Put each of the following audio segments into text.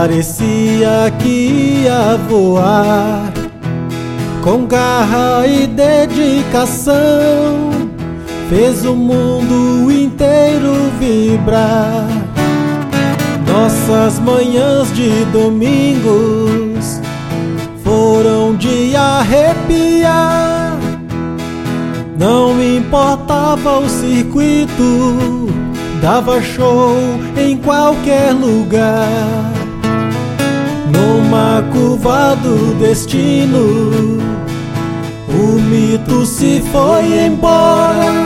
Parecia que ia voar, com garra e dedicação, fez o mundo inteiro vibrar. Nossas manhãs de domingos foram de arrepiar. Não importava o circuito, dava show em qualquer lugar. Numa curva do destino, o mito se foi embora.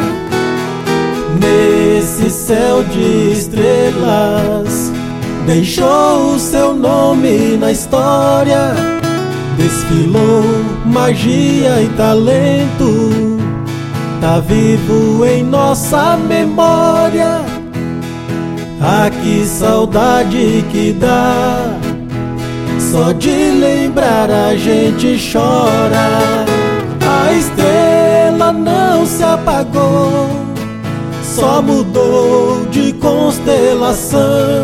Nesse céu de estrelas, deixou o seu nome na história. Desfilou magia e talento, tá vivo em nossa memória. Ah, que saudade que dá, só de lembrar a gente chora. A estrela não se apagou, só mudou de constelação.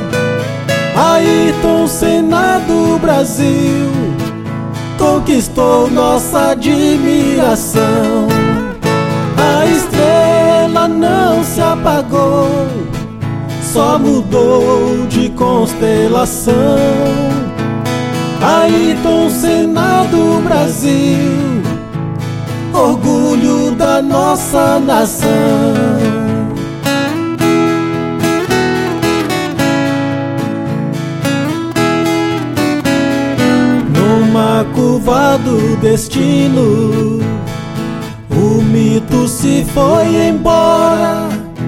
Ayrton Senna do Brasil conquistou nossa admiração. A estrela não se apagou, só mudou de constelação. Ayrton Senna do Brasil, orgulho da nossa nação. Numa curva do destino, o mito se foi embora.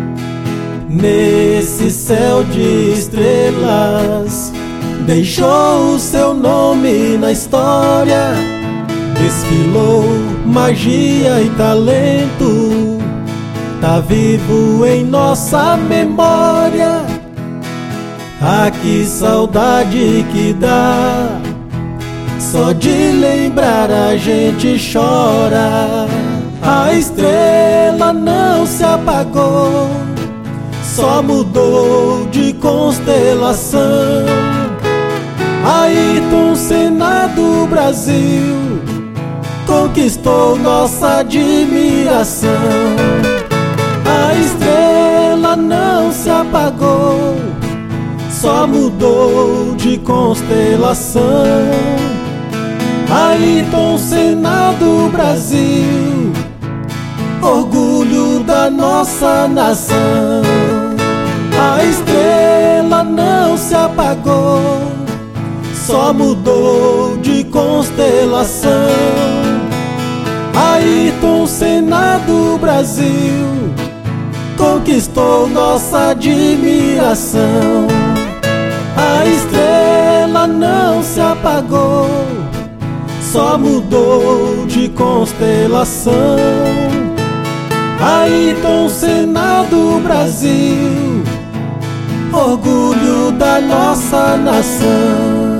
Nesse céu de estrelas, deixou o seu nome na história. Desfilou magia e talento, tá vivo em nossa memória. Ah, que saudade que dá, só de lembrar a gente chora. A estrela não se apagou, só mudou de constelação. Ayrton Senna do Brasil conquistou nossa admiração. A estrela não se apagou, só mudou de constelação. Ayrton Senna do Brasil, orgulho da nossa nação. A estrela não se apagou, só mudou de constelação. Ayrton Senna do Brasil conquistou nossa admiração. A estrela não se apagou, só mudou de constelação. Ayrton Senna do Brasil, orgulho da nossa nação.